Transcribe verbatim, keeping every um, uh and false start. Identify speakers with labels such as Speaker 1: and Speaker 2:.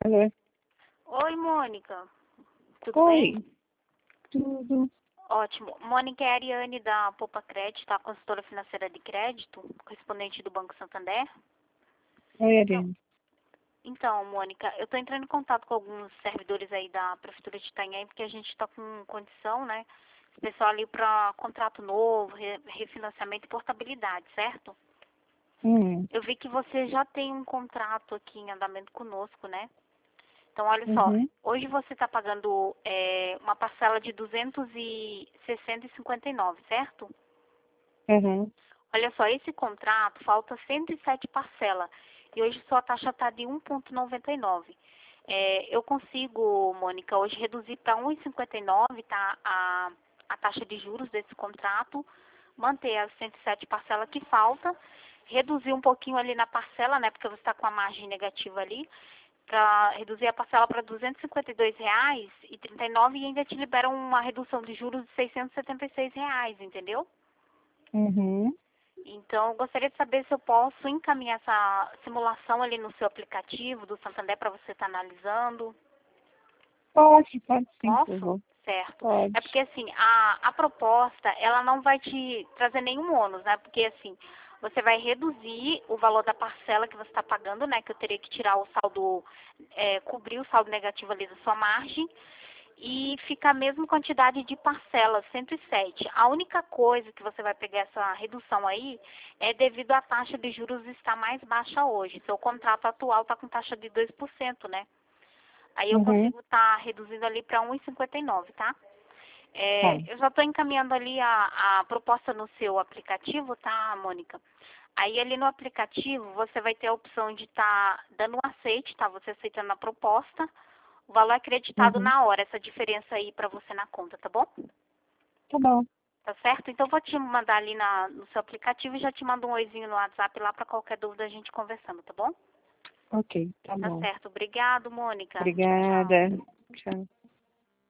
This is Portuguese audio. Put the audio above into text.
Speaker 1: Alô?
Speaker 2: Oi, Mônica. Tudo
Speaker 1: Oi.
Speaker 2: bem?
Speaker 1: Tudo.
Speaker 2: Ótimo. Mônica é a Ariane da Poupa Crédito, a consultora financeira de crédito, correspondente do Banco Santander.
Speaker 1: Oi,
Speaker 2: Então,
Speaker 1: Ariane.
Speaker 2: então Mônica, eu estou entrando em contato com alguns servidores aí da Prefeitura de Itanhaém, porque a gente está com condição, né? Esse pessoal ali para contrato novo, re- refinanciamento e portabilidade, certo?
Speaker 1: Hum.
Speaker 2: Eu vi que você já tem um contrato aqui em andamento conosco, né? Então, olha só,
Speaker 1: Uhum.
Speaker 2: hoje você está pagando é, uma parcela de duzentos e sessenta e cinquenta e nove, certo?
Speaker 1: Uhum.
Speaker 2: Olha só, esse contrato falta cento e sete parcelas e hoje sua taxa está de um vírgula noventa e nove. É, eu consigo, Mônica, hoje reduzir para um vírgula cinquenta e nove, tá? A, a taxa de juros desse contrato, manter as cento e sete parcelas que falta, reduzir um pouquinho ali na parcela, né? Porque você está com a margem negativa ali, para reduzir a parcela para duzentos e cinquenta e dois reais e trinta e nove e ainda te liberam uma redução de juros de seiscentos e setenta e seis reais, entendeu?
Speaker 1: Uhum.
Speaker 2: Então, eu gostaria de saber se eu posso encaminhar essa simulação ali no seu aplicativo do Santander para você estar analisando.
Speaker 1: Pode, pode sim, por
Speaker 2: Posso?
Speaker 1: favor.
Speaker 2: Certo.
Speaker 1: Pode.
Speaker 2: É porque, assim, a, a proposta, ela não vai te trazer nenhum ônus, né? Porque, assim, você vai reduzir o valor da parcela que você está pagando, né? Que eu teria que tirar o saldo, é, cobrir o saldo negativo ali da sua margem. E fica a mesma quantidade de parcelas, cento e sete. A única coisa que você vai pegar essa redução aí é devido à taxa de juros estar mais baixa hoje. Seu contrato atual está com taxa de dois por cento, né? Aí eu
Speaker 1: Uhum.
Speaker 2: consigo estar reduzindo ali para um vírgula cinquenta e nove, tá?
Speaker 1: Tá.
Speaker 2: É, eu já estou encaminhando ali a, a proposta no seu aplicativo, tá, Mônica? Aí ali no aplicativo você vai ter a opção de estar dando um aceite, tá? Você aceitando a proposta. O valor é acreditado
Speaker 1: Uhum.
Speaker 2: na hora, essa diferença aí para você na conta, tá bom?
Speaker 1: Tá bom.
Speaker 2: Tá certo? Então vou te mandar ali na, no seu aplicativo e já te mando um oizinho no WhatsApp lá para qualquer dúvida a gente conversando, tá bom?
Speaker 1: Ok, tá
Speaker 2: Tá
Speaker 1: bom.
Speaker 2: certo. Obrigado, Mônica. Tchau, tchau.
Speaker 1: Obrigada. Tchau.